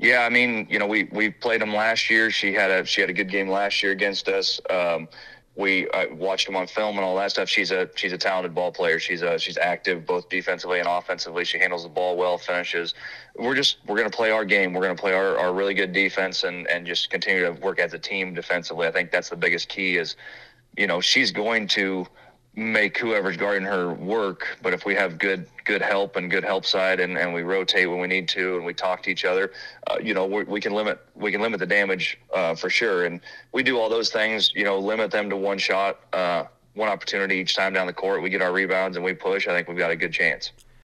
Yeah, I mean, we played them last year. She had a good game last year against us. We watched them on film and all that stuff. She's a talented ball player. She's active both defensively and offensively. She handles the ball well, finishes. We're going to play our game. We're going to play our really good defense and just continue to work as a team defensively. I think that's the biggest key is, she's going to make whoever's guarding her work. But if we have good help and good help side and we rotate when we need to and we talk to each other, we can limit the damage for sure. And we do all those things, limit them to one shot, one opportunity each time down the court. We get our rebounds and we push. I think we've got a good chance.